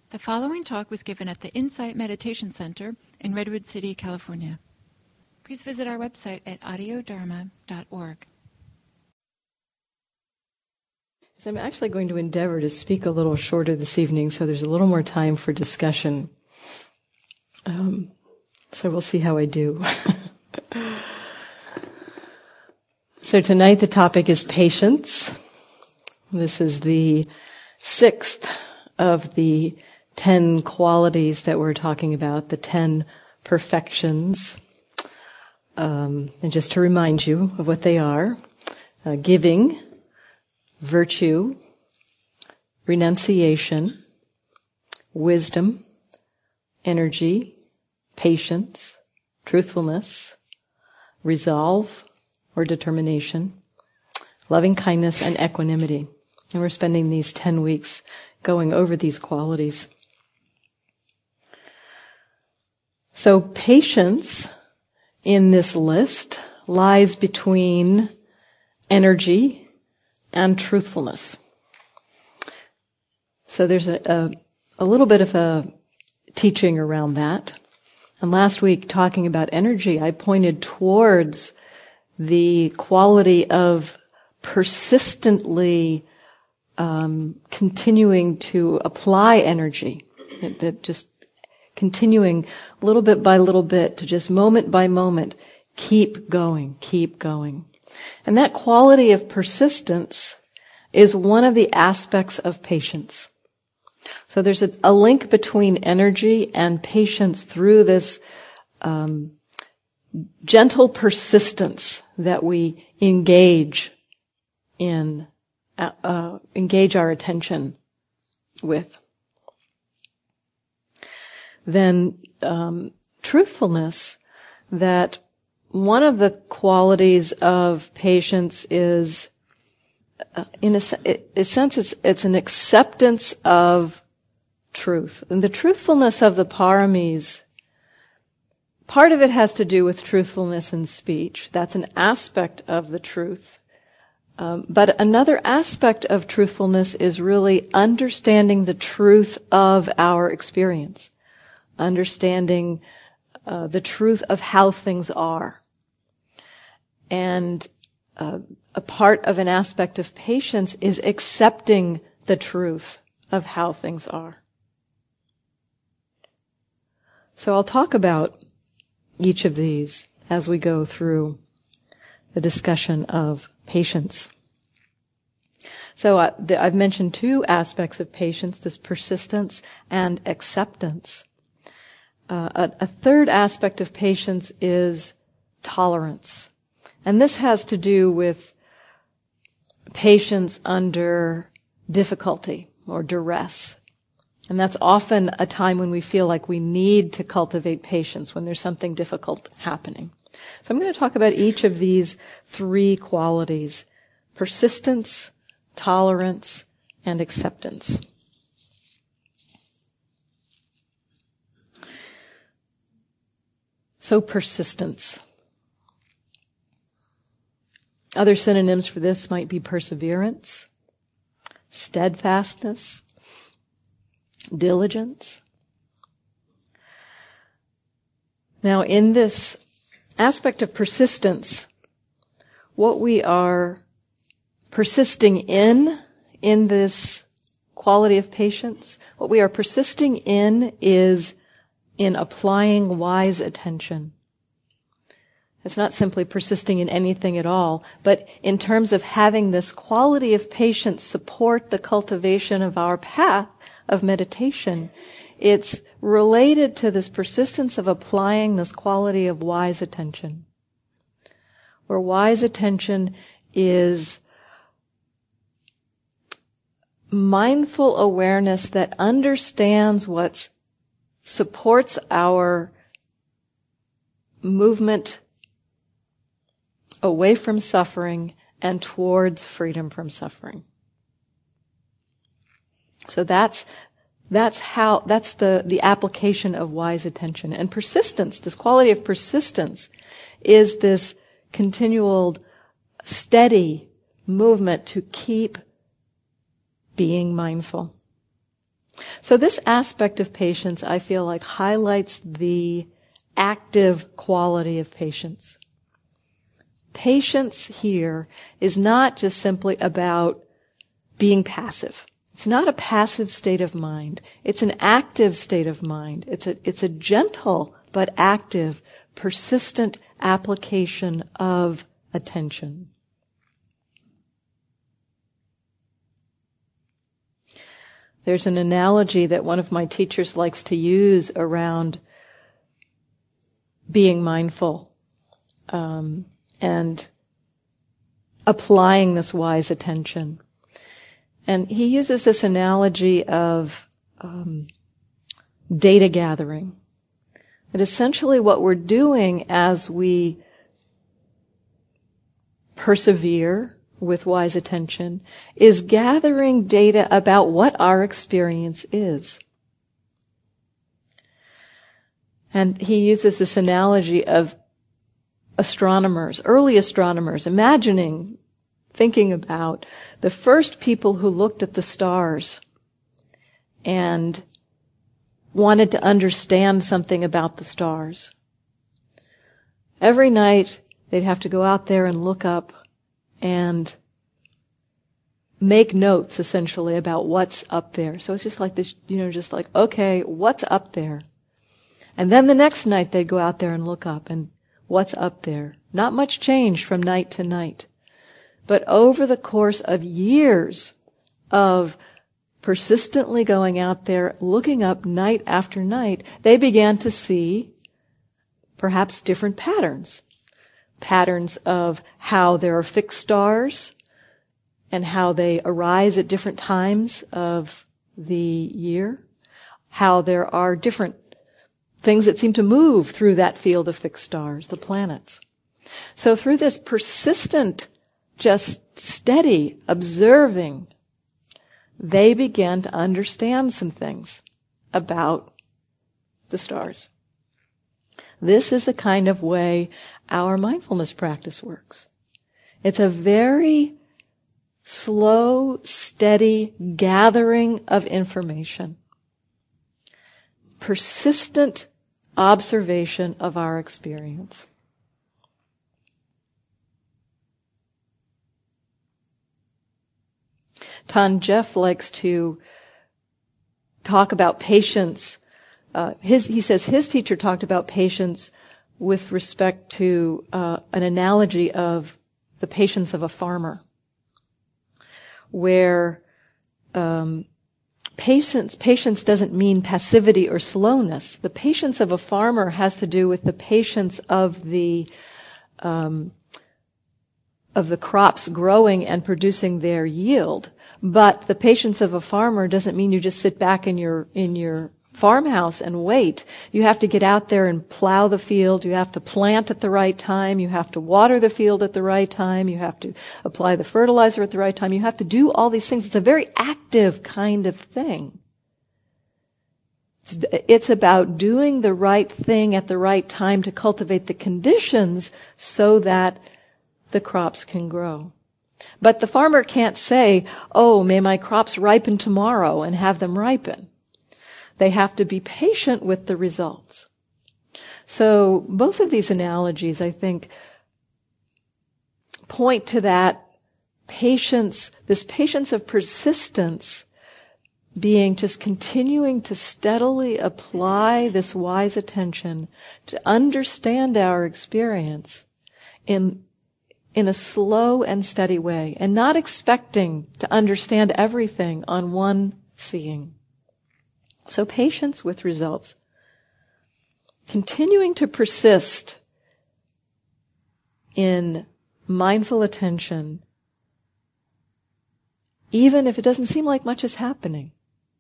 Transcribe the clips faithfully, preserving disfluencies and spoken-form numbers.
The following talk was given at the Insight Meditation Center in Redwood City, California. Please visit our website at audio dharma dot org. So I'm actually going to endeavor to speak a little shorter this evening so there's a little more time for discussion. Um, so we'll see how I do. So tonight the topic is patience. This is the sixth of the ten qualities that we're talking about, the ten perfections. Um, and just to remind you of what they are, uh, giving, virtue, renunciation, wisdom, energy, patience, truthfulness, resolve or determination, loving kindness, and equanimity. And we're spending these ten weeks going over these qualities. So patience in this list lies between energy and truthfulness. So there's a, a, a little bit of a teaching around that. And last week, talking about energy, I pointed towards the quality of persistently um, continuing to apply energy, that just continuing little bit by little bit to just moment by moment keep going, keep going. And that quality of persistence is one of the aspects of patience. So there's a, a link between energy and patience through this um, gentle persistence that we engage in, uh, uh, engage our attention with. Then um, truthfulness, that one of the qualities of patience is, uh, in a, a sense, it's, it's an acceptance of truth. And the truthfulness of the paramis, part of it has to do with truthfulness in speech. That's an aspect of the truth. Um, but another aspect of truthfulness is really understanding the truth of our experience, understanding uh, the truth of how things are. And uh, a part of an aspect of patience is accepting the truth of how things are. So I'll talk about each of these as we go through the discussion of patience. So uh, the, I've mentioned two aspects of patience, this persistence and acceptance. Uh, a, a third aspect of patience is tolerance. And this has to do with patience under difficulty or duress. And that's often a time when we feel like we need to cultivate patience, when there's something difficult happening. So I'm going to talk about each of these three qualities: persistence, tolerance, and acceptance. So persistence. Other synonyms for this might be perseverance, steadfastness, diligence. Now, in this aspect of persistence, what we are persisting in, in this quality of patience, what we are persisting in is in applying wise attention. It's not simply persisting in anything at all, but in terms of having this quality of patience support the cultivation of our path of meditation, it's related to this persistence of applying this quality of wise attention, where wise attention is mindful awareness that understands what supports our movement away from suffering and towards freedom from suffering. So that's that's how that's the the application of wise attention. And persistence, this quality of persistence, is this continual steady movement to keep being mindful. So this aspect of patience, I feel like, highlights the active quality of patience. Patience here is not just simply about being passive. It's not a passive state of mind. It's an active state of mind. It's a, it's a gentle but active, persistent application of attention. There's an analogy that one of my teachers likes to use around being mindful um, and applying this wise attention. And he uses this analogy of um, data gathering. That essentially what we're doing as we persevere with wise attention is gathering data about what our experience is. And he uses this analogy of astronomers, early astronomers, imagining, thinking about the first people who looked at the stars and wanted to understand something about the stars. Every night they'd have to go out there and look up and make notes, essentially, about what's up there. So it's just like this, you know, just like, okay, what's up there? And then the next night they'd go out there and look up and what's up there? Not much change from night to night. But over the course of years of persistently going out there, looking up night after night, they began to see perhaps different patterns. Patterns of how there are fixed stars and how they arise at different times of the year. How there are different things that seem to move through that field of fixed stars, the planets. So through this persistent, just steady observing, they began to understand some things about the stars. This is the kind of way our mindfulness practice works. It's a very slow, steady gathering of information. Persistent observation of our experience. Tan Jeff likes to talk about patience. Uh, his, he says his teacher talked about patience with respect to uh, an analogy of the patience of a farmer, where um, patience patience doesn't mean passivity or slowness. The patience of a farmer has to do with the patience of the um, of the crops growing and producing their yield. But the patience of a farmer doesn't mean you just sit back in your in your farmhouse and wait. You have to get out there and plow the field. You have to plant at the right time. You have to water the field at the right time. You have to apply the fertilizer at the right time. You have to do all these things. It's a very active kind of thing. It's about doing the right thing at the right time to cultivate the conditions so that the crops can grow. But the farmer can't say, oh, may my crops ripen tomorrow, and have them ripen. They have to be patient with the results. So both of these analogies, I think, point to that patience, this patience of persistence, being just continuing to steadily apply this wise attention to understand our experience in in a slow and steady way, and not expecting to understand everything on one seeing. So patience with results. Continuing to persist in mindful attention, even if it doesn't seem like much is happening.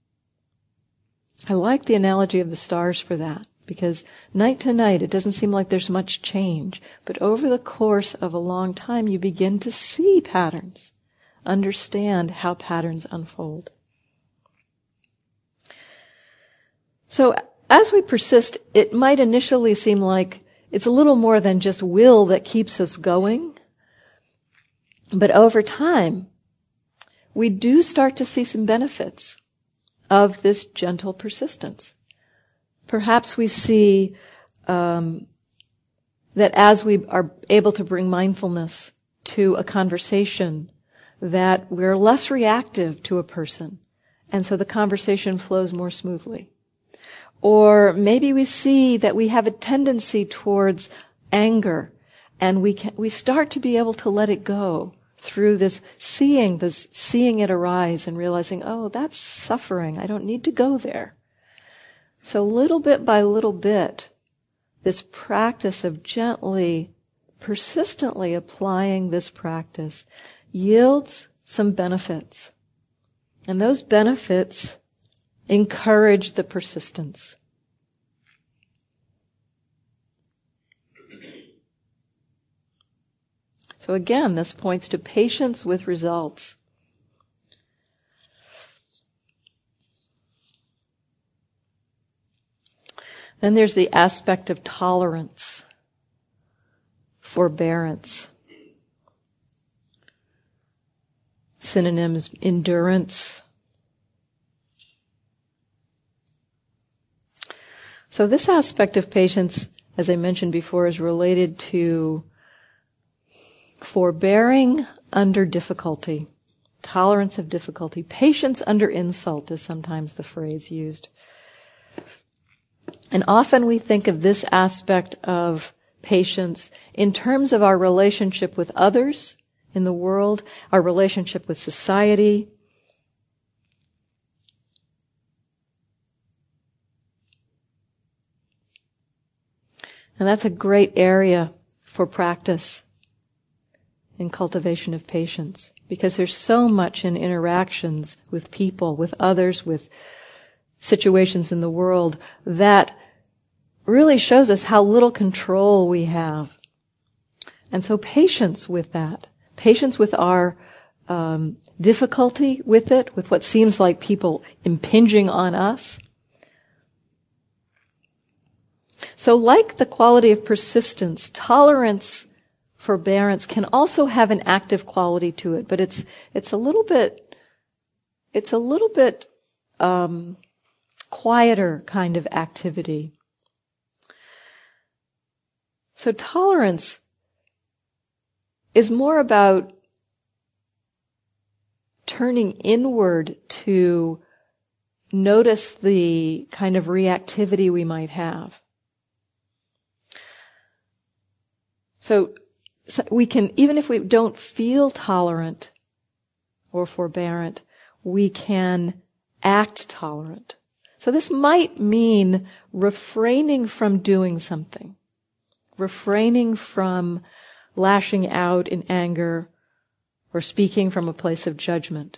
I like the analogy of the stars for that, because night to night it doesn't seem like there's much change, but over the course of a long time you begin to see patterns, understand how patterns unfold. So as we persist, it might initially seem like it's a little more than just will that keeps us going, but over time we do start to see some benefits of this gentle persistence. Perhaps we see um, that as we are able to bring mindfulness to a conversation, that we're less reactive to a person, and so the conversation flows more smoothly. Or maybe we see that we have a tendency towards anger, and we can, we start to be able to let it go through this seeing, this seeing it arise and realizing, oh, that's suffering. I don't need to go there. So little bit by little bit, this practice of gently, persistently applying this practice yields some benefits. And those benefits encourage the persistence. So again, this points to patience with results. Then there's the aspect of tolerance, forbearance. Synonyms: endurance. So this aspect of patience, as I mentioned before, is related to forbearing under difficulty, tolerance of difficulty. Patience under insult is sometimes the phrase used. And often we think of this aspect of patience in terms of our relationship with others in the world, our relationship with society. And that's a great area for practice in cultivation of patience, because there's so much in interactions with people, with others, with situations in the world that really shows us how little control we have. And so patience with that, patience with our um, difficulty with it, with what seems like people impinging on us. So like the quality of persistence, tolerance, forbearance can also have an active quality to it, but it's it's a little bit it's a little bit um, quieter kind of activity. So tolerance is more about turning inward to notice the kind of reactivity we might have. So, so we can, even if we don't feel tolerant or forbearant, we can act tolerant. So this might mean refraining from doing something, refraining from lashing out in anger or speaking from a place of judgment.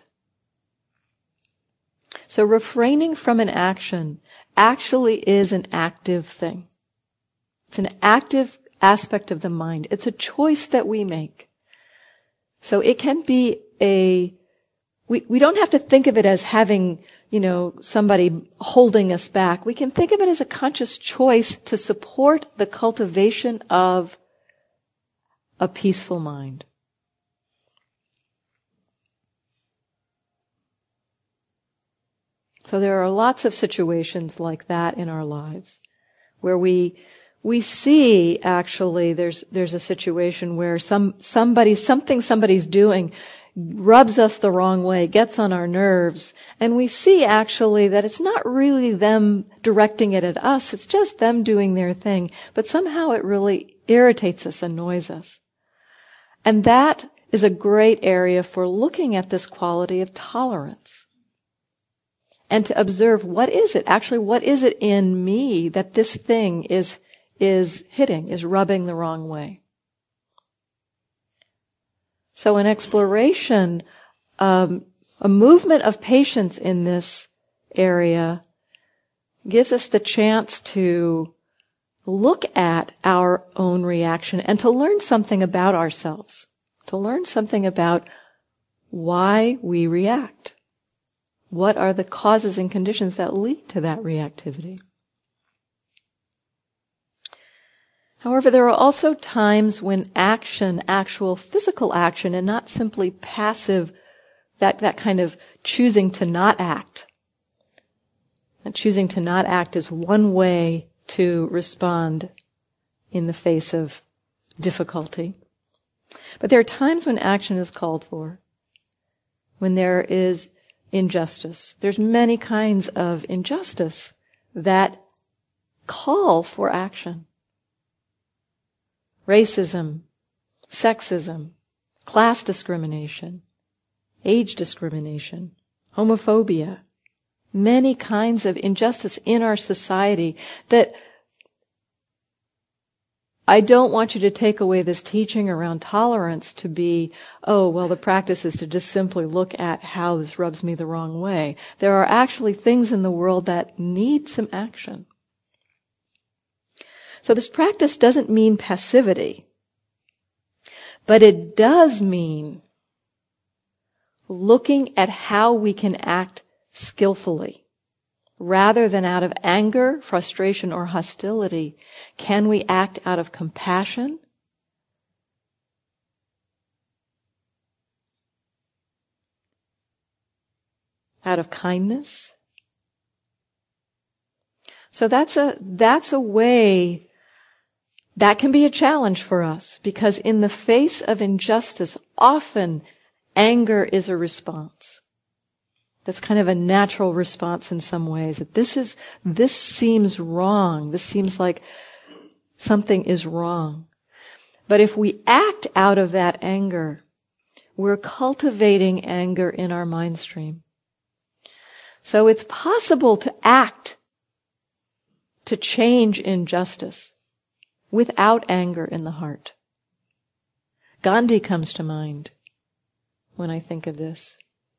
So refraining from an action actually is an active thing. It's an active aspect of the mind. It's a choice that we make. So it can be a, we, we don't have to think of it as having, you know, somebody holding us back. We can think of it as a conscious choice to support the cultivation of a peaceful mind. So there are lots of situations like that in our lives where we we see actually there's there's a situation where some somebody something somebody's doing rubs us the wrong way, gets on our nerves, and we see actually that it's not really them directing it at us, it's just them doing their thing, but somehow it really irritates us, annoys us. And that is a great area for looking at this quality of tolerance. And to observe, what is it? Actually, what is it in me that this thing is, is hitting, is rubbing the wrong way? So an exploration, um, a movement of patience in this area gives us the chance to look at our own reaction and to learn something about ourselves, to learn something about why we react. What are the causes and conditions that lead to that reactivity? However, there are also times when action, actual physical action, and not simply passive, that, that kind of choosing to not act, And choosing to not act is one way to respond in the face of difficulty. But there are times when action is called for, when there is injustice. There's many kinds of injustice that call for action. Racism, sexism, class discrimination, age discrimination, homophobia, many kinds of injustice in our society that I don't want you to take away this teaching around tolerance to be, oh, well, the practice is to just simply look at how this rubs me the wrong way. There are actually things in the world that need some action. So this practice doesn't mean passivity, but it does mean looking at how we can act skillfully. Rather than out of anger, frustration, or hostility, can we act out of compassion? Out of kindness? So that's a, that's a way that can be a challenge for us, because in the face of injustice, often anger is a response. That's kind of a natural response in some ways. That this is, this seems wrong. This seems like something is wrong. But if we act out of that anger, we're cultivating anger in our mind stream. So it's possible to act to change injustice without anger in the heart. Gandhi comes to mind when I think of this.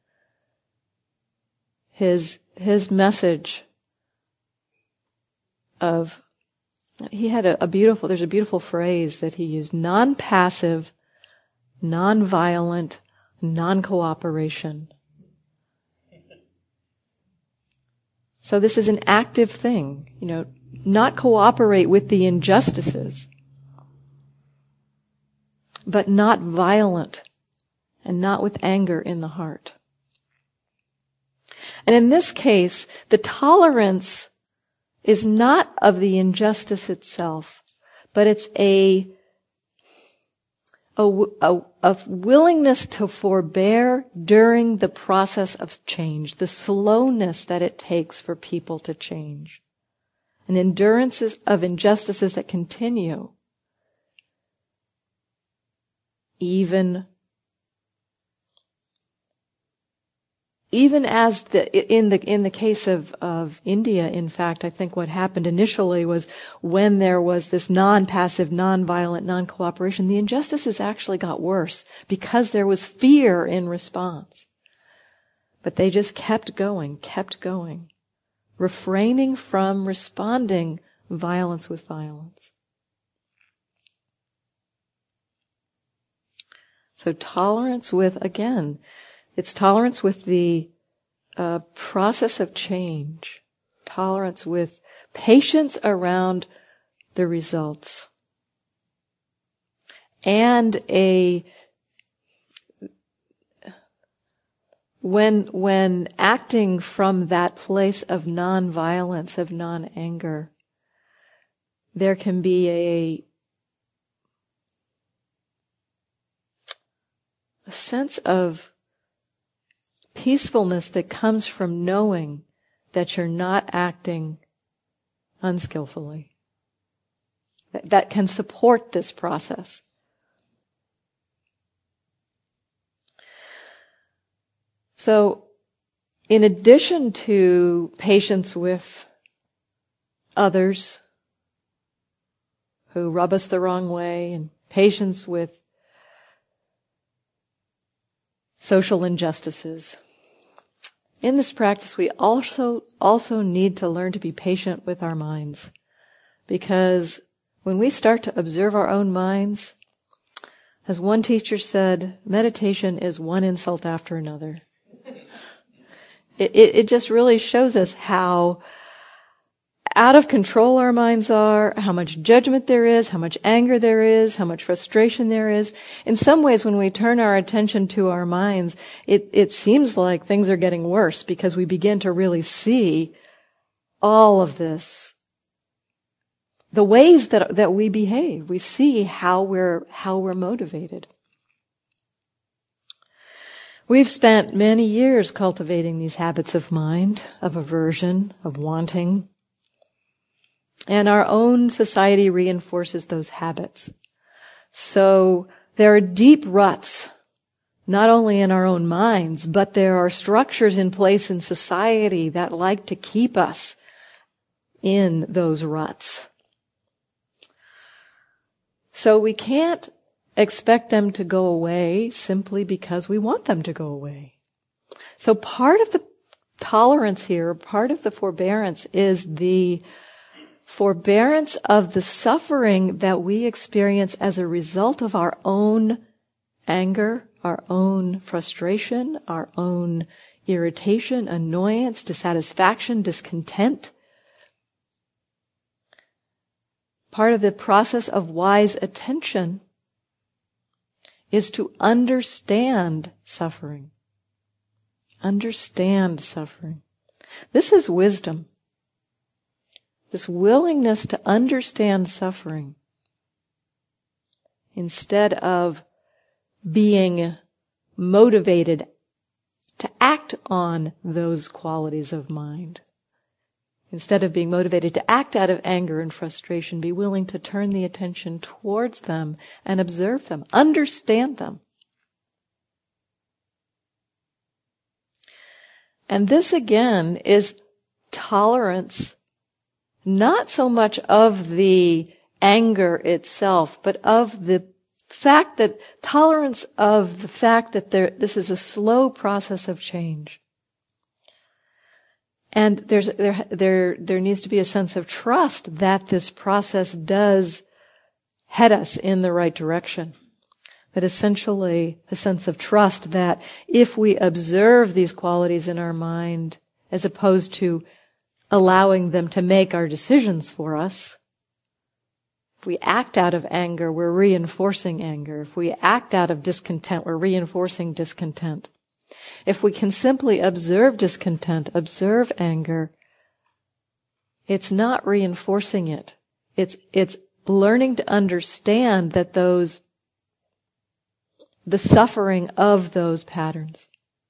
His, his message of, he had a, a beautiful, there's a beautiful phrase that he used, non-passive, non-violent, non-cooperation. So this is an active thing, you know, not cooperate with the injustices, but not violent and not with anger in the heart. And in this case, the tolerance is not of the injustice itself, but it's a, a, a, a willingness to forbear during the process of change, the slowness that it takes for people to change. And endurance of injustices that continue, even Even as the, in the, in the case of, of India, in fact, I think what happened initially was when there was this non-passive, non-violent, non-cooperation, the injustices actually got worse because there was fear in response. But they just kept going, kept going, refraining from responding violence with violence. So tolerance with, again, it's tolerance with the uh, process of change, tolerance with patience around the results, and a when when acting from that place of non-violence, of non-anger, there can be a a sense of peacefulness that comes from knowing that you're not acting unskillfully. That, that can support this process. So, in addition to patience with others who rub us the wrong way, and patience with social injustices, in this practice, we also, also need to learn to be patient with our minds. Because when we start to observe our own minds, as one teacher said, meditation is one insult after another. It, it, it just really shows us how out of control our minds are, how much judgment there is, how much anger there is, how much frustration there is. In some ways, when we turn our attention to our minds, it, it seems like things are getting worse because we begin to really see all of this, the ways that, that we behave. We see how we're, how we're motivated. We've spent many years cultivating these habits of mind, of aversion, of wanting. And our own society reinforces those habits. So there are deep ruts, not only in our own minds, but there are structures in place in society that like to keep us in those ruts. So we can't expect them to go away simply because we want them to go away. So part of the tolerance here, part of the forbearance, is the forbearance of the suffering that we experience as a result of our own anger, our own frustration, our own irritation, annoyance, dissatisfaction, discontent. Part of the process of wise attention is to understand suffering. Understand suffering. This is wisdom. This willingness to understand suffering instead of being motivated to act on those qualities of mind. Instead of being motivated to act out of anger and frustration, be willing to turn the attention towards them and observe them, understand them. And this again is tolerance, not so much of the anger itself, but of the fact that, tolerance of the fact that there, this is a slow process of change. And there's, there, there, there needs to be a sense of trust that this process does head us in the right direction. That essentially a sense of trust that if we observe these qualities in our mind, as opposed to allowing them to make our decisions for us, if we act out of anger, we're reinforcing anger. If we act out of discontent, we're reinforcing discontent. If we can simply observe discontent, observe anger, it's not reinforcing it. It's, it's learning to understand that those, the suffering of those patterns.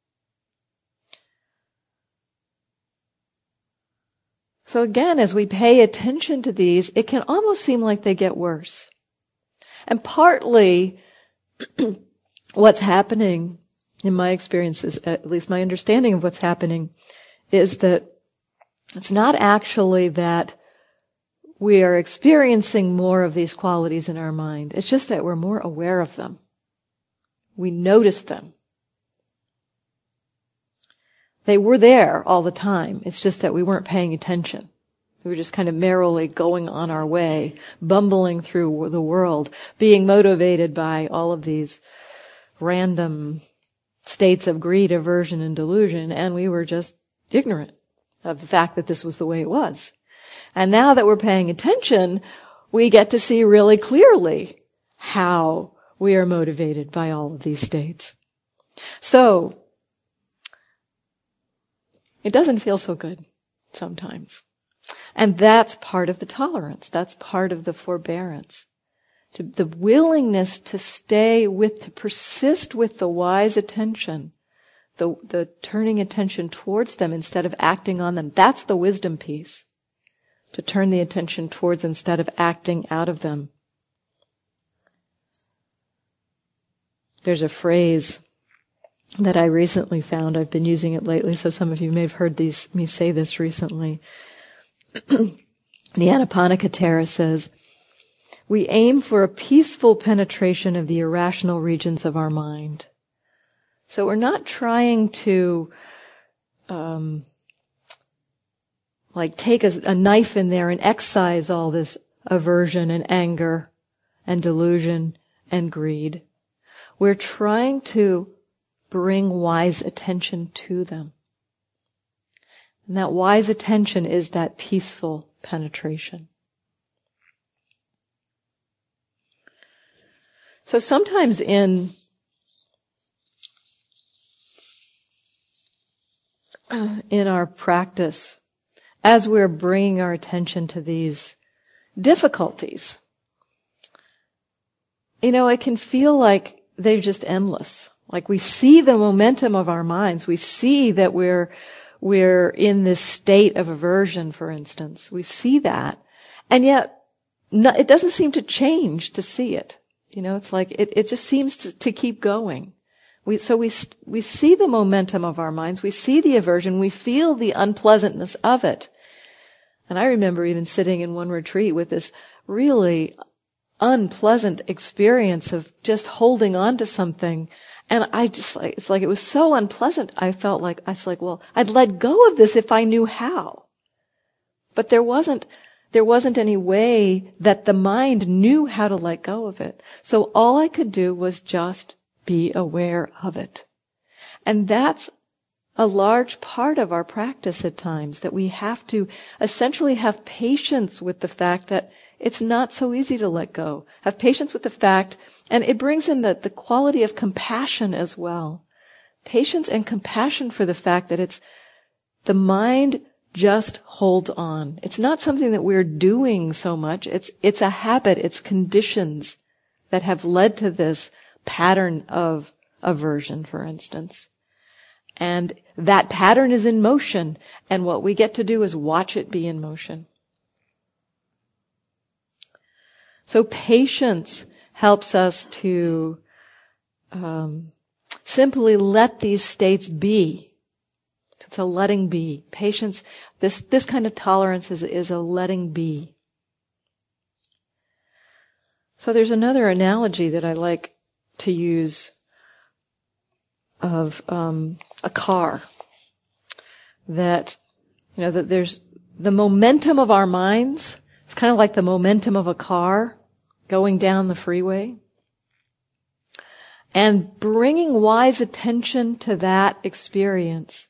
So again, as we pay attention to these, it can almost seem like they get worse. And partly what's happening, in my experience, is, at least my understanding of what's happening, is that it's not actually that we are experiencing more of these qualities in our mind. It's just that we're more aware of them. We notice them. They were there all the time. It's just that we weren't paying attention. We were just kind of merrily going on our way, bumbling through the world, being motivated by all of these random states of greed, aversion, and delusion, and we were just ignorant of the fact that this was the way it was. And now that we're paying attention, we get to see really clearly how we are motivated by all of these states. So, it doesn't feel so good sometimes. And that's part of the tolerance. That's part of the forbearance. To the willingness to stay with, to persist with the wise attention, the, the turning attention towards them instead of acting on them. That's the wisdom piece. To turn the attention towards instead of acting out of them. There's a phrase that I recently found. I've been using it lately, so some of you may have heard these, me say this recently. The Anapanakatara says, we aim for a peaceful penetration of the irrational regions of our mind. So we're not trying to, um, like take a, a knife in there and excise all this aversion and anger and delusion and greed. We're trying to bring wise attention to them. And that wise attention is that peaceful penetration. So sometimes in uh, in our practice, as we're bringing our attention to these difficulties, you know, it can feel like they're just endless. Like we see the momentum of our minds. We see that we're, we're in this state of aversion, for instance. We see that. And yet, no, it doesn't seem to change to see it. You know, it's like, it, it just seems to, to keep going. We, so we, we see the momentum of our minds. We see the aversion. We feel the unpleasantness of it. And I remember even sitting in one retreat with this really unpleasant experience of just holding on to something. And I just like, it's like, it was so unpleasant. I felt like, I was like, well, I'd let go of this if I knew how. But there wasn't, there wasn't any way that the mind knew how to let go of it. So all I could do was just be aware of it. And that's a large part of our practice at times, that we have to essentially have patience with the fact that it's not so easy to let go. Have patience with the fact, and it brings in the, the quality of compassion as well. Patience and compassion for the fact that it's, the mind just holds on. It's not something that we're doing so much. It's, it's a habit. It's conditions that have led to this pattern of aversion, for instance. And that pattern is in motion, and what we get to do is watch it be in motion. So patience helps us to um, simply let these states be. It's a letting be. Patience, this, this kind of tolerance is, is a letting be. So there's another analogy that I like to use of um, a car. That, you know, that there's the momentum of our minds. It's kind of like the momentum of a car going down the freeway. And bringing wise attention to that experience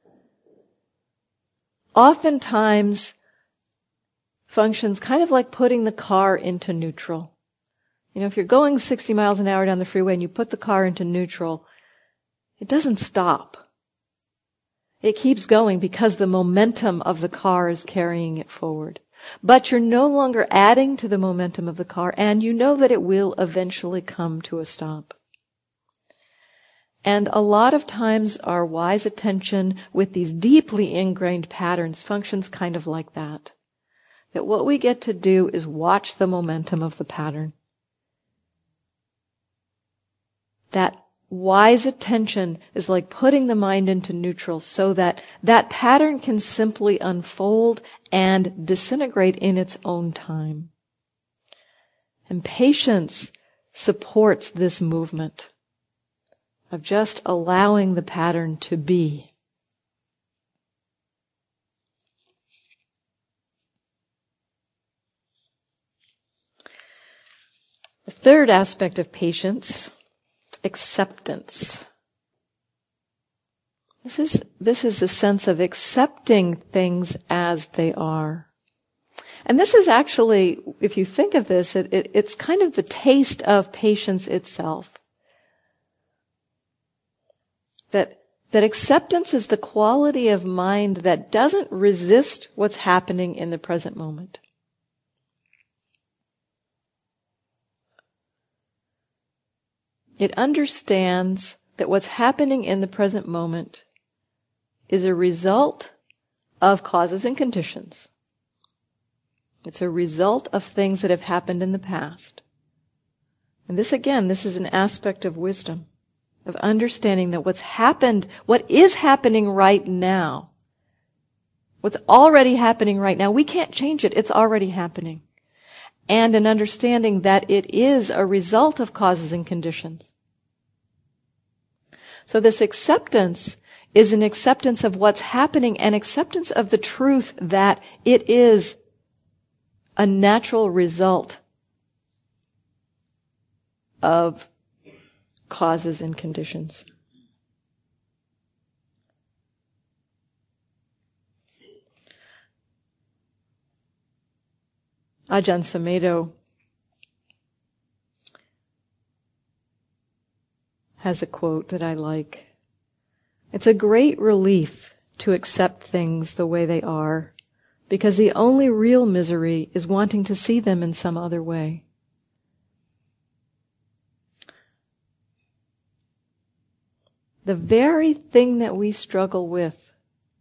oftentimes functions kind of like putting the car into neutral. You know, if you're going sixty miles an hour down the freeway and you put the car into neutral, it doesn't stop. It keeps going because the momentum of the car is carrying it forward. But you're no longer adding to the momentum of the car, and you know that it will eventually come to a stop. And a lot of times our wise attention with these deeply ingrained patterns functions kind of like that. That what we get to do is watch the momentum of the pattern. That wise attention is like putting the mind into neutral so that that pattern can simply unfold and disintegrate in its own time. And patience supports this movement of just allowing the pattern to be. The third aspect of patience, acceptance. This is, this is a sense of accepting things as they are. And this is actually, if you think of this, it, it, it's kind of the taste of patience itself. That, that acceptance is the quality of mind that doesn't resist what's happening in the present moment. It understands that what's happening in the present moment is a result of causes and conditions. It's a result of things that have happened in the past. And this, again, this is an aspect of wisdom, of understanding that what's happened, what is happening right now, what's already happening right now, we can't change it. It's already happening. And an understanding that it is a result of causes and conditions. So this acceptance is an acceptance of what's happening, and acceptance of the truth that it is a natural result of causes and conditions. Ajahn Sumedho has a quote that I like. It's a great relief to accept things the way they are, because the only real misery is wanting to see them in some other way. The very thing that we struggle with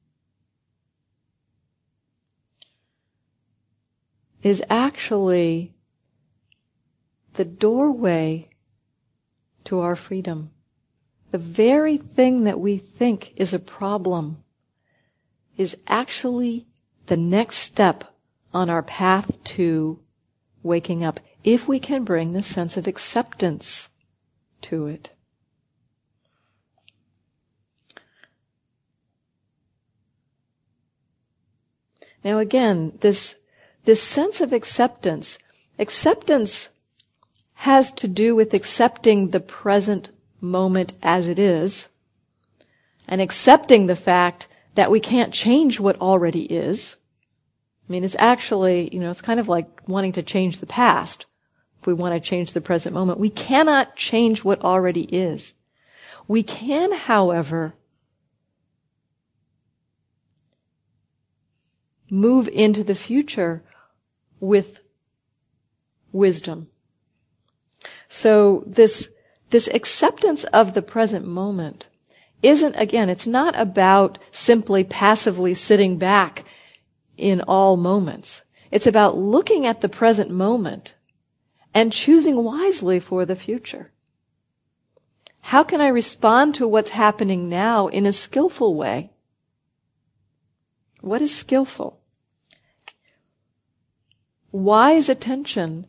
is actually the doorway to our freedom. The very thing that we think is a problem is actually the next step on our path to waking up, if we can bring the sense of acceptance to it. Now again, this, this sense of acceptance, acceptance has to do with accepting the present moment as it is, and accepting the fact that we can't change what already is. I mean, it's actually, you know, it's kind of like wanting to change the past. If we want to change the present moment, we cannot change what already is. We can, however, move into the future with wisdom. So this, this acceptance of the present moment isn't, again, it's not about simply passively sitting back in all moments. It's about looking at the present moment and choosing wisely for the future. How can I respond to what's happening now in a skillful way? What is skillful? Wise attention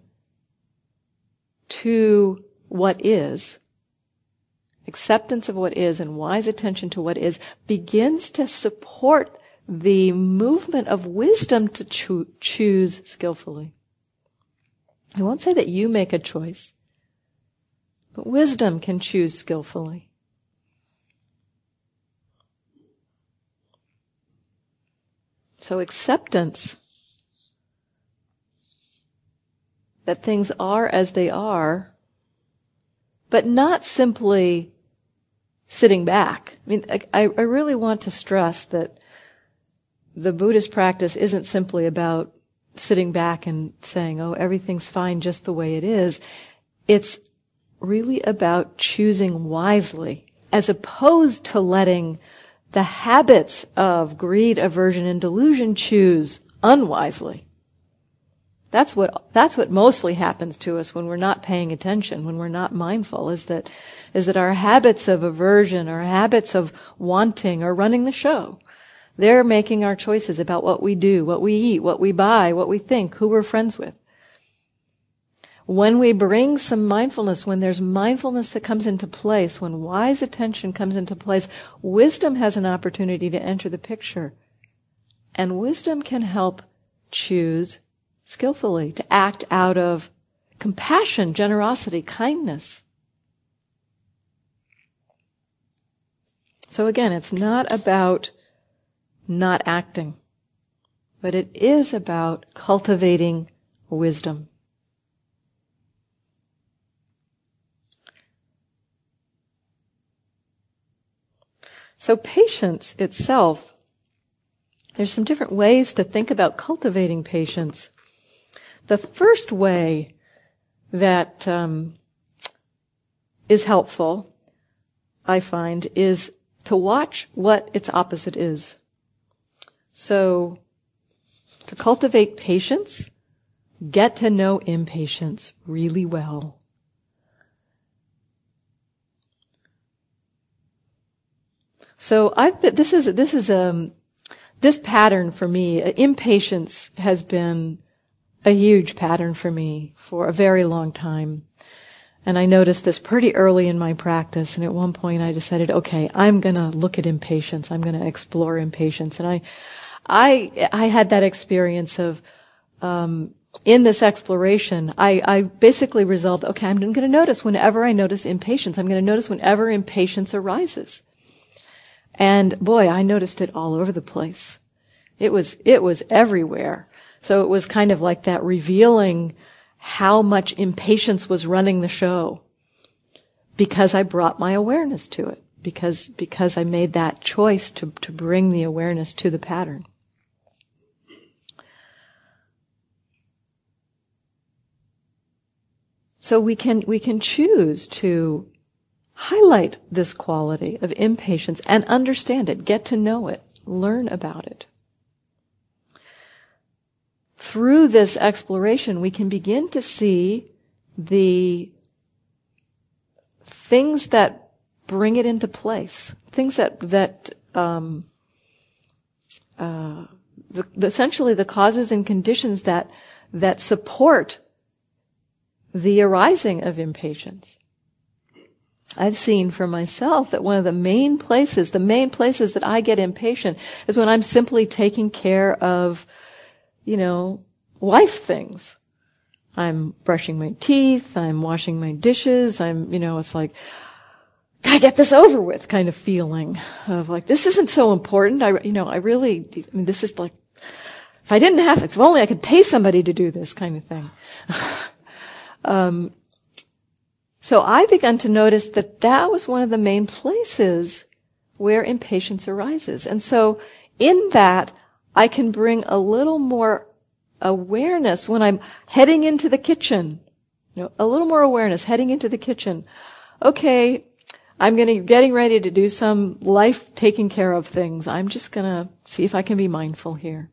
to what is, acceptance of what is, and wise attention to what is begins to support the movement of wisdom to cho- choose skillfully. I won't say that you make a choice, but wisdom can choose skillfully. So acceptance that things are as they are, but not simply sitting back. I mean, I, I really want to stress that the Buddhist practice isn't simply about sitting back and saying, oh, everything's fine just the way it is. It's really about choosing wisely, as opposed to letting the habits of greed, aversion, and delusion choose unwisely. That's what, that's what mostly happens to us when we're not paying attention, when we're not mindful, is that, is that our habits of aversion, our habits of wanting are running the show. They're making our choices about what we do, what we eat, what we buy, what we think, who we're friends with. When we bring some mindfulness, when there's mindfulness that comes into place, when wise attention comes into place, wisdom has an opportunity to enter the picture. And wisdom can help choose skillfully, to act out of compassion, generosity, kindness. So again, it's not about not acting, but it is about cultivating wisdom. So patience itself, there's some different ways to think about cultivating patience. The first way that um, is helpful, I find, is to watch what its opposite is. So, to cultivate patience, get to know impatience really well. So I've been, this is this is um this pattern for me. Impatience has been a huge pattern for me for a very long time. And I noticed this pretty early in my practice, and at one point I decided, okay, I'm gonna look at impatience. I'm gonna explore impatience. And I I I had that experience of um in this exploration, I, I basically resolved, okay, I'm gonna notice whenever I notice impatience. I'm gonna notice whenever impatience arises. And boy, I noticed it all over the place. It was, it was everywhere. So it was kind of like that revealing how much impatience was running the show because I brought my awareness to it, because, because I made that choice to, to bring the awareness to the pattern. So we can, we can choose to highlight this quality of impatience and understand it, get to know it, learn about it. Through this exploration, we can begin to see the things that bring it into place, things that, that, um, uh, the, the, essentially the causes and conditions that, that support the arising of impatience. I've seen for myself that one of the main places, the main places that I get impatient is when I'm simply taking care of, you know, life things. I'm brushing my teeth, I'm washing my dishes, I'm, you know, it's like, gotta get this over with kind of feeling of like, this isn't so important. I, you know, I really, I mean, this is like, if I didn't have to, if only I could pay somebody to do this kind of thing. um, so I began to notice that that was one of the main places where impatience arises. And so in that, I can bring a little more awareness when I'm heading into the kitchen. You know, a little more awareness heading into the kitchen. Okay, I'm gonna, getting ready to do some life taking care of things. I'm just gonna see if I can be mindful here.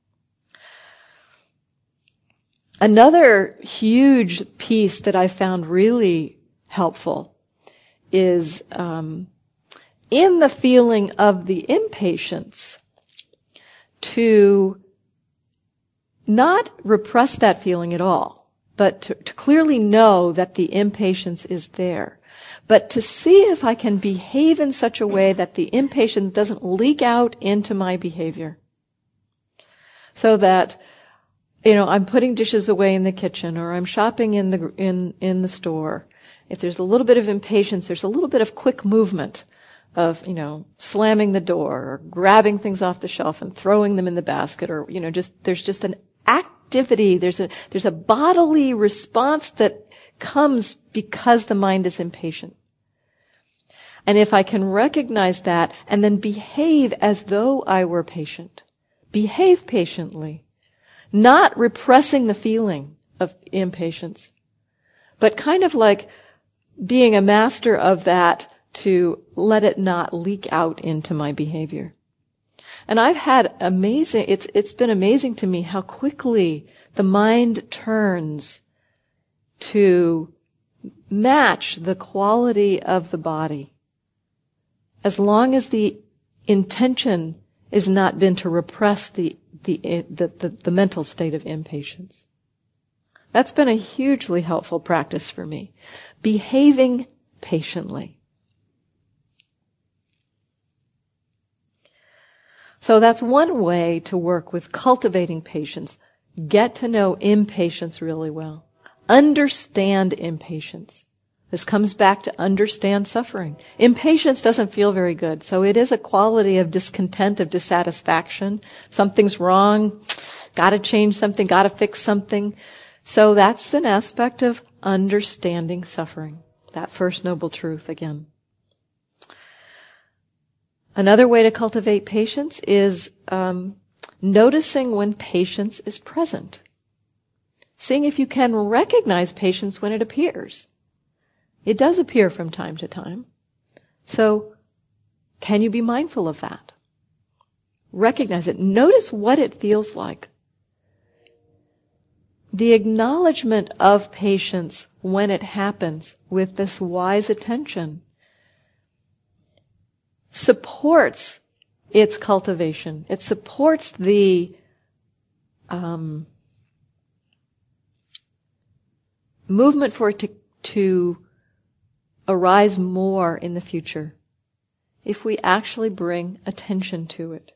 Another huge piece that I found really helpful is um, in the feeling of the impatience to not repress that feeling at all, but to, to clearly know that the impatience is there, but to see if I can behave in such a way that the impatience doesn't leak out into my behavior. So that, you know, I'm putting dishes away in the kitchen, or I'm shopping in the in in the store. If there's a little bit of impatience, there's a little bit of quick movement of, you know, slamming the door or grabbing things off the shelf and throwing them in the basket, or, you know, just, there's just an activity, there's a, there's a bodily response that comes because the mind is impatient. And if I can recognize that and then behave as though I were patient, behave patiently, not repressing the feeling of impatience, but kind of like being a master of that to let it not leak out into my behavior. And I've had amazing, it's, it's been amazing to me how quickly the mind turns to match the quality of the body, as long as the intention is not been to repress the, the, the, the, the mental state of impatience. That's been a hugely helpful practice for me. Behaving patiently. So that's one way to work with cultivating patience. Get to know impatience really well. Understand impatience. This comes back to understand suffering. Impatience doesn't feel very good, so it is a quality of discontent, of dissatisfaction. Something's wrong, gotta change something, gotta fix something. So that's an aspect of understanding suffering. That first noble truth again. Another way to cultivate patience is um, noticing when patience is present. Seeing if you can recognize patience when it appears. It does appear from time to time. So, can you be mindful of that? Recognize it. Notice what it feels like. The acknowledgement of patience when it happens with this wise attention supports its cultivation. It supports the um, movement for it to, to arise more in the future if we actually bring attention to it.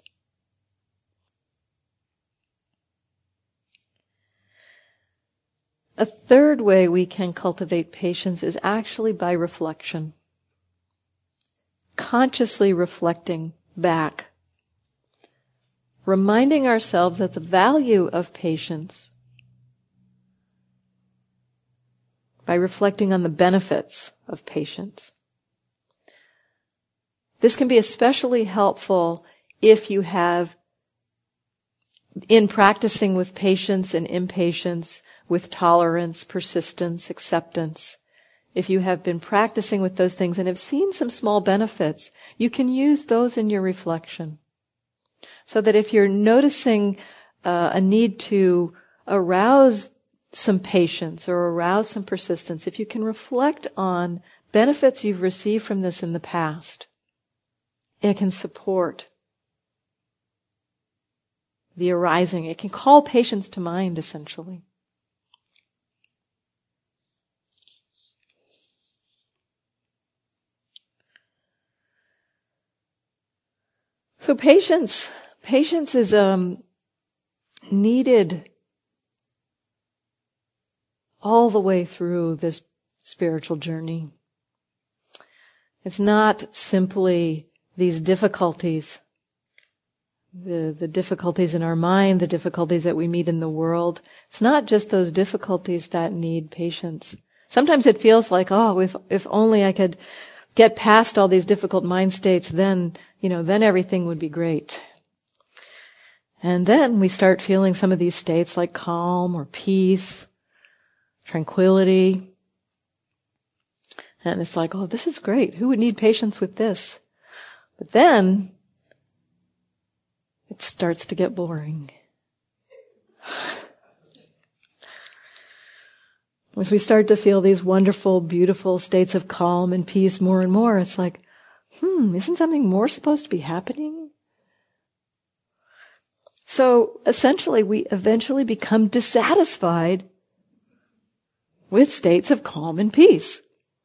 A third way we can cultivate patience is actually by reflection. Consciously reflecting back. Reminding ourselves of the value of patience by reflecting on the benefits of patience. This can be especially helpful if you have in practicing with patience and impatience, with tolerance, persistence, acceptance, if you have been practicing with those things and have seen some small benefits, you can use those in your reflection. So that if you're noticing uh, a need to arouse some patience or arouse some persistence, if you can reflect on benefits you've received from this in the past, it can support the arising. It can call patience to mind, essentially. So patience, patience is um, needed all the way through this spiritual journey. It's not simply these difficulties, the, the difficulties in our mind, the difficulties that we meet in the world. It's not just those difficulties that need patience. Sometimes it feels like, oh, if, if only I could get past all these difficult mind states, then, you know, then everything would be great. And then we start feeling some of these states like calm or peace, tranquility. And it's like, oh, this is great. Who would need patience with this? But then it starts to get boring. As we start to feel these wonderful, beautiful states of calm and peace more and more, it's like, hmm, isn't something more supposed to be happening? So essentially, we eventually become dissatisfied with states of calm and peace.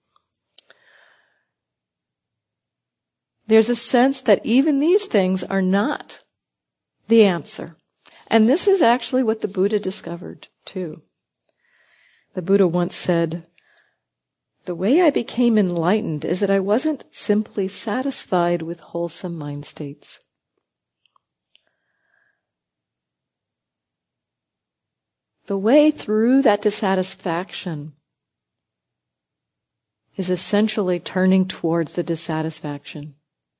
There's a sense that even these things are not the answer. And this is actually what the Buddha discovered, too. The Buddha once said, "The way I became enlightened is that I wasn't simply satisfied with wholesome mind states. The way through that dissatisfaction is essentially turning towards the dissatisfaction.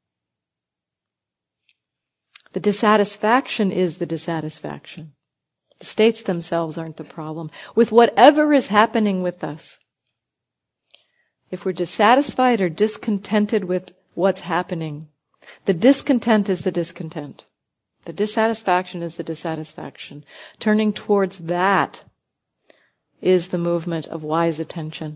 The dissatisfaction is the dissatisfaction. The states themselves aren't the problem. With whatever is happening with us, if we're dissatisfied or discontented with what's happening, the discontent is the discontent. The dissatisfaction is the dissatisfaction. Turning towards that is the movement of wise attention.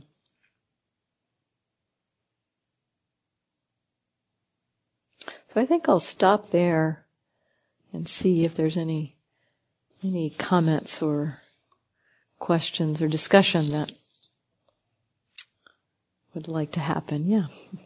So I think I'll stop there and see if there's any any comments or questions or discussion that would like to happen. Yeah.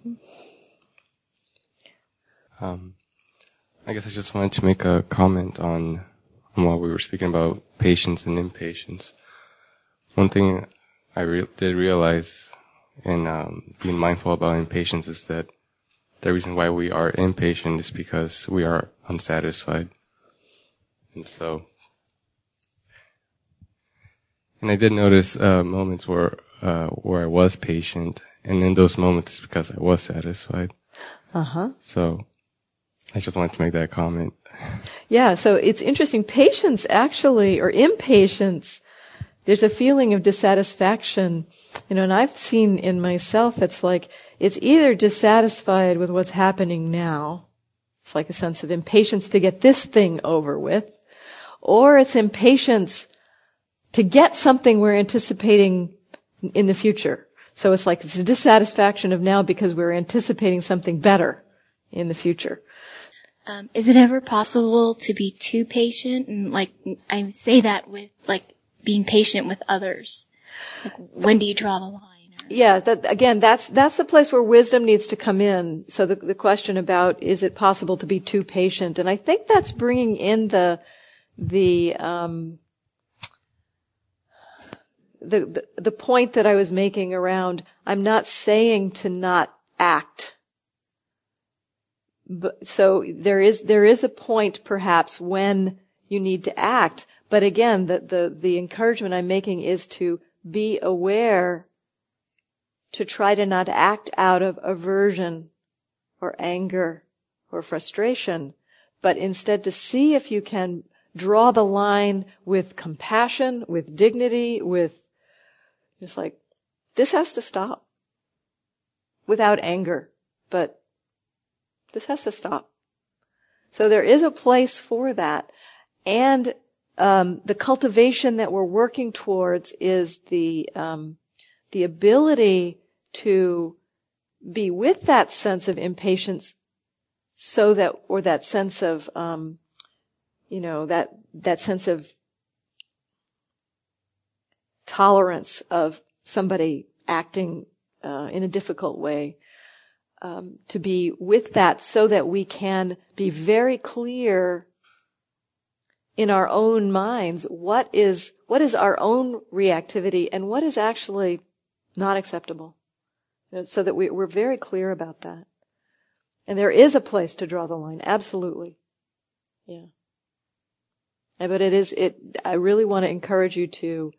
Um, I guess I just wanted to make a comment on, on what we were speaking about patience and impatience. One thing I re- did realize in um, being mindful about impatience is that the reason why we are impatient is because we are unsatisfied. And so, and I did notice uh, moments where uh, where I was patient, and in those moments it's because I was satisfied. Uh-huh. So I just wanted to make that comment. Yeah, so it's interesting. Patience actually, or impatience, there's a feeling of dissatisfaction. You know, and I've seen in myself, it's like, it's either dissatisfied with what's happening now. It's like a sense of impatience to get this thing over with. Or it's impatience to get something we're anticipating in the future. So it's like it's a dissatisfaction of now because we're anticipating something better in the future. Um, is it ever possible to be too patient? And like, I say that with like being patient with others. Like, when do you draw the line? Yeah, that, again, that's, that's the place where wisdom needs to come in. So the, the question about, is it possible to be too patient? And I think that's bringing in the, the, um, the, the, the point that I was making around, I'm not saying to not act. But, so there is, there is a point perhaps when you need to act. But again, the, the, the encouragement I'm making is to be aware, to try to not act out of aversion or anger or frustration, but instead to see if you can draw the line with compassion, with dignity, with just like, this has to stop. Without anger, but this has to stop. So there is a place for that. And um, the cultivation that we're working towards is the um, the ability to be with that sense of impatience, so that, or that sense of, um, you know, that that sense of tolerance of somebody acting uh, in a difficult way, um, to be with that, so that we can be very clear in our own minds what is what is our own reactivity and what is actually not acceptable, so that we, we're very clear about that. And there is a place to draw the line, absolutely. Yeah. Yeah, but it is, it, I really want to encourage you to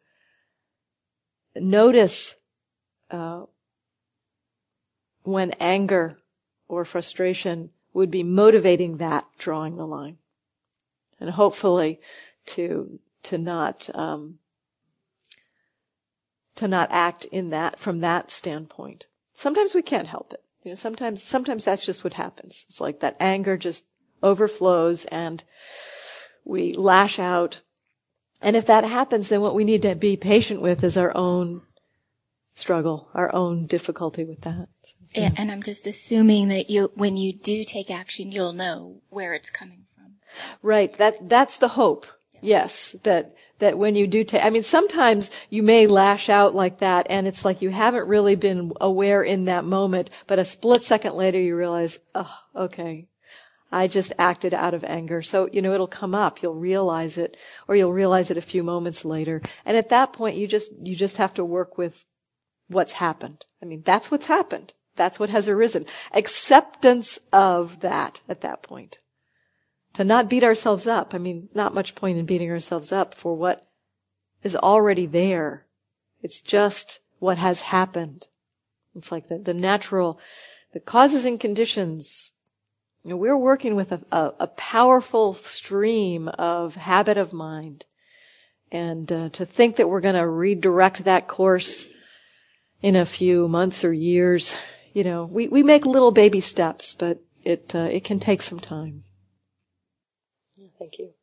notice uh, when anger or frustration would be motivating that drawing the line. And hopefully to, to not, um, to not act in that, from that standpoint. Sometimes we can't help it. You know, sometimes, sometimes that's just what happens. It's like that anger just overflows and we lash out. And if that happens, then what we need to be patient with is our own struggle, our own difficulty with that. So, yeah. Yeah, and I'm just assuming that you, when you do take action, you'll know where it's coming from. Right. That, that's the hope. Yes, that, that when you do take, I mean, sometimes you may lash out like that and it's like you haven't really been aware in that moment, but a split second later you realize, oh, okay, I just acted out of anger. So, you know, it'll come up, you'll realize it, or you'll realize it a few moments later. And at that point you just, you just have to work with what's happened. I mean, that's what's happened. That's what has arisen. Acceptance of that at that point. To not beat ourselves up. I mean, not much point in beating ourselves up for what is already there. It's just what has happened. It's like the, the natural, the causes and conditions. You know, we're working with a, a, a powerful stream of habit of mind. And uh, to think that we're going to redirect that course in a few months or years, you know, we, we make little baby steps, but it uh, it can take some time. Thank you.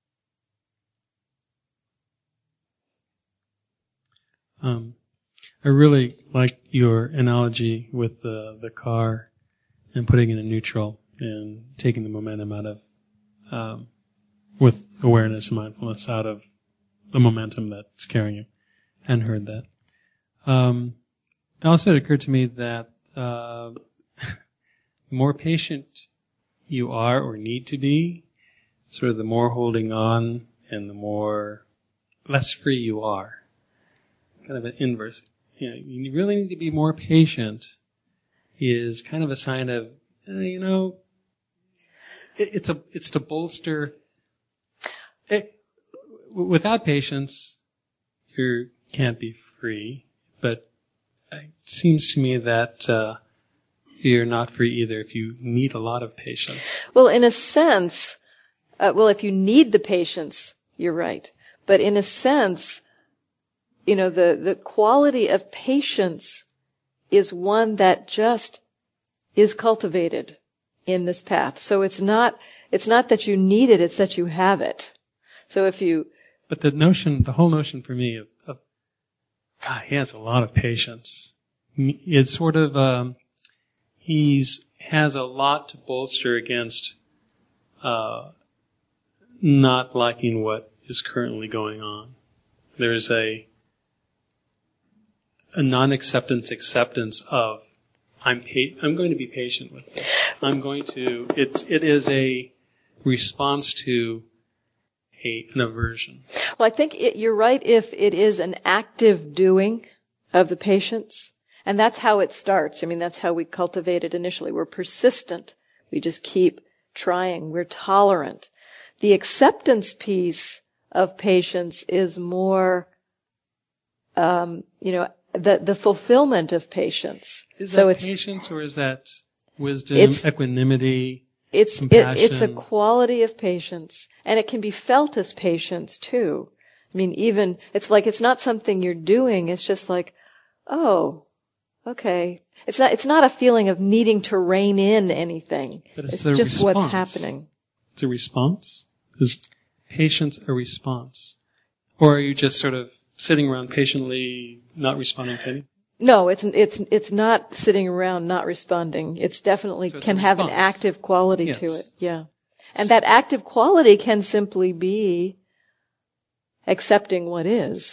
Um, I really like your analogy with the the car and putting it in neutral and taking the momentum out of, um, with awareness and mindfulness out of the momentum that's carrying you. I hadn't heard that. Um, also, it occurred to me that uh, the more patient you are or need to be, sort of the more holding on and the more less free you are. Kind of an inverse. You know, you really need to be more patient is kind of a sign of, uh, you know, it, it's a, it's to bolster. It, without patience, you can't be free. But it seems to me that uh, you're not free either if you need a lot of patience. Well, in a sense, Uh, well, if you need the patience, you're right. But in a sense, you know, the, the quality of patience is one that just is cultivated in this path. So it's not, it's not that you need it, it's that you have it. So if you... But the notion, the whole notion for me of, of God, he has a lot of patience. It's sort of, um, he's, has a lot to bolster against, uh, not liking what is currently going on. There's a a non-acceptance acceptance of I'm pa- I'm going to be patient with this. I'm going to it's it is a response to a an aversion. Well, I think it, you're right if it is an active doing of the patience, and that's how it starts. I mean, that's how we cultivate it initially. We're persistent. We just keep trying. We're tolerant. The acceptance piece of patience is more, um, you know, the the fulfillment of patience. Is so that it's, patience or is that wisdom, it's, equanimity? It's it, it's a quality of patience, and it can be felt as patience too. I mean, even it's like it's not something you're doing. It's just like, oh, okay. It's not. It's not a feeling of needing to rein in anything. But it's, it's just response. what's happening. It's a response. Is patience a response, or are you just sort of sitting around patiently, not responding to anything? No, it's it's it's not sitting around not responding. It's definitely So it's can a have an response. active quality Yes. to it. Yeah. And that active quality can simply be accepting what is.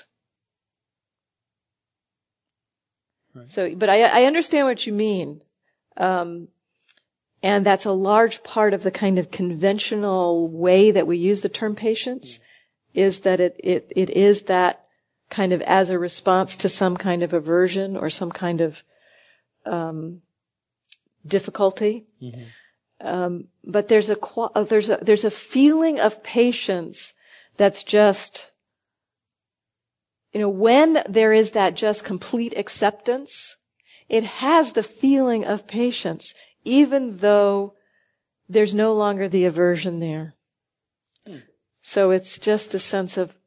Right. So, but I I understand what you mean. Um and that's a large part of the kind of conventional way that we use the term patience, is that it it it is that kind of as a response to some kind of aversion or some kind of um, difficulty. Mm-hmm. Um, but there's a qual- uh, there's a there's a feeling of patience that's just, you know, when there is that just complete acceptance, it has the feeling of patience, even though there's no longer the aversion there. Mm. So it's just a sense of,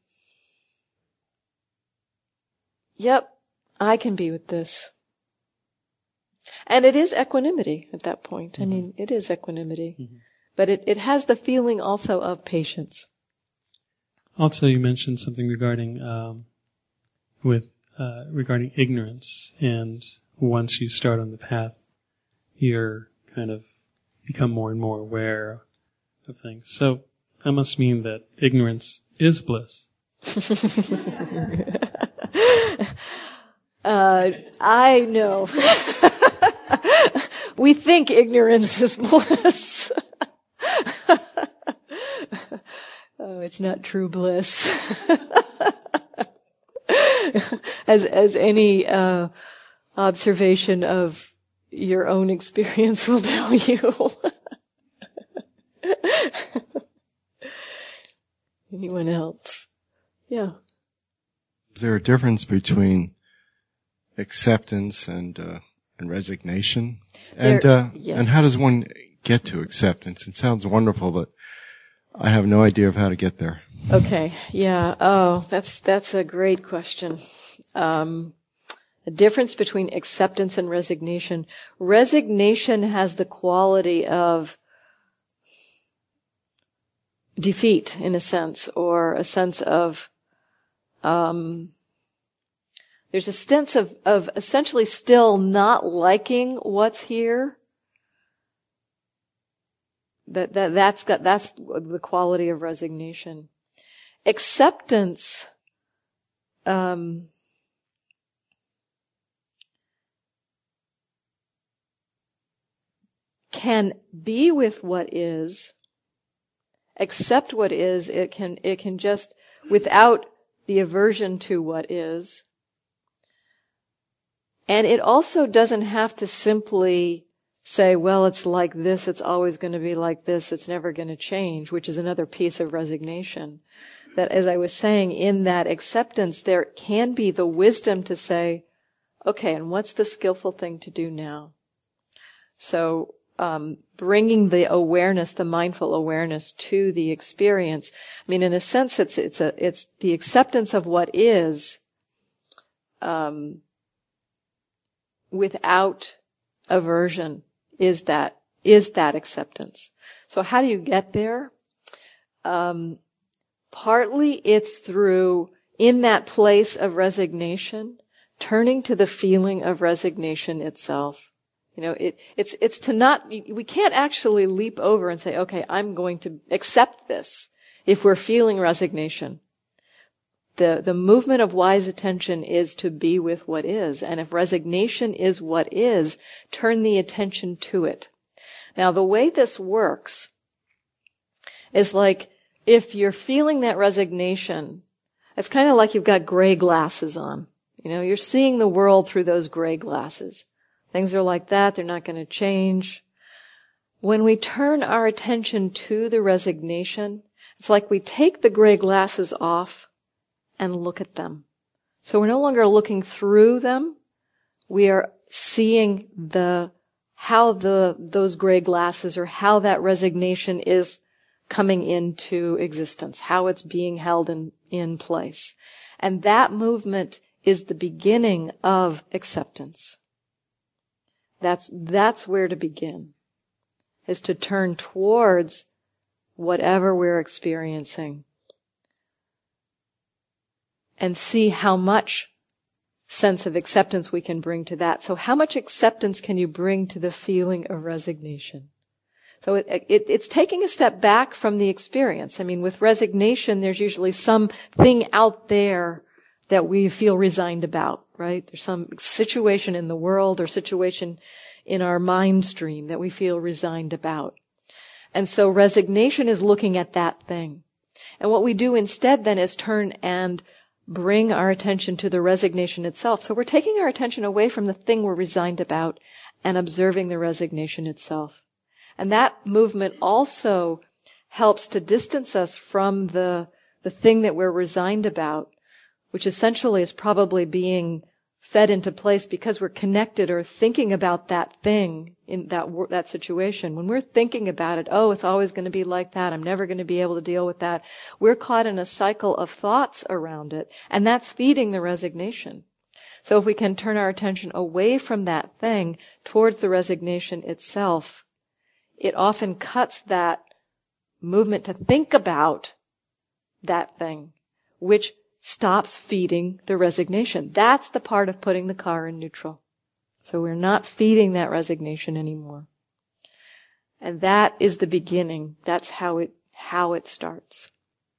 yep, I can be with this. And it is equanimity at that point. Mm-hmm. I mean, it is equanimity. Mm-hmm. But it, it has the feeling also of patience. Also, you mentioned something regarding um, with uh, regarding ignorance, and once you start on the path, you're kind of become more and more aware of things. So that must mean that ignorance is bliss. uh, I know. We think ignorance is bliss. Oh, it's not true bliss. as as any uh, observation of your own experience will tell you. Anyone else? Yeah. Is there a difference between acceptance and uh, and resignation? And there, uh, yes. and how does one get to acceptance? It sounds wonderful, but I have no idea of how to get there. Okay. Yeah. Oh, that's that's a great question. Um, the difference between acceptance and resignation. Resignation has the quality of defeat, in a sense, or a sense of um, there's a sense of of essentially still not liking what's here. That that that's got that's the quality of resignation. Acceptance um, can be with what is, accept what is. It can it can just, without the aversion to what is. And it also doesn't have to simply say, well, it's like this, it's always going to be like this, it's never going to change, which is another piece of resignation. That, as I was saying, in that acceptance, there can be the wisdom to say, okay, and what's the skillful thing to do now? So, um, bringing the awareness, the mindful awareness to the experience. I mean, in a sense, it's, it's a, it's the acceptance of what is, um, without aversion is that, is that acceptance. So how do you get there? Um, partly it's through, in that place of resignation, turning to the feeling of resignation itself. You know, it, it's, it's to not, we can't actually leap over and say, okay, I'm going to accept this if we're feeling resignation. The, the movement of wise attention is to be with what is. And if resignation is what is, turn the attention to it. Now, the way this works is like, if you're feeling that resignation, it's kind of like you've got gray glasses on. You know, you're seeing the world through those gray glasses. Things are like that. They're not going to change. When we turn our attention to the resignation, it's like we take the gray glasses off and look at them. So we're no longer looking through them. We are seeing the how the, those gray glasses or how that resignation is coming into existence, how it's being held in, in place. And that movement is the beginning of acceptance. That's, that's where to begin, is to turn towards whatever we're experiencing and see how much sense of acceptance we can bring to that. So how much acceptance can you bring to the feeling of resignation? So it, it, it's taking a step back from the experience. I mean, with resignation, there's usually something out there that we feel resigned about, right? There's some situation in the world or situation in our mind stream that we feel resigned about. And so resignation is looking at that thing. And what we do instead then is turn and bring our attention to the resignation itself. So we're taking our attention away from the thing we're resigned about and observing the resignation itself. And that movement also helps to distance us from the, the thing that we're resigned about, which essentially is probably being fed into place because we're connected or thinking about that thing in that that situation. When we're thinking about it, oh, it's always going to be like that, I'm never going to be able to deal with that, we're caught in a cycle of thoughts around it, and that's feeding the resignation. So if we can turn our attention away from that thing towards the resignation itself, it often cuts that movement to think about that thing, which stops feeding the resignation. That's the part of putting the car in neutral. So we're not feeding that resignation anymore. And that is the beginning. That's how it, how it starts.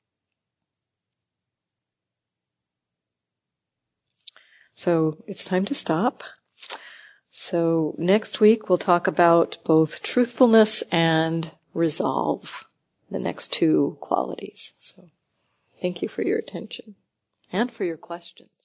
So it's time to stop. So next week we'll talk about both truthfulness and resolve, the next two qualities. So thank you for your attention and for your questions.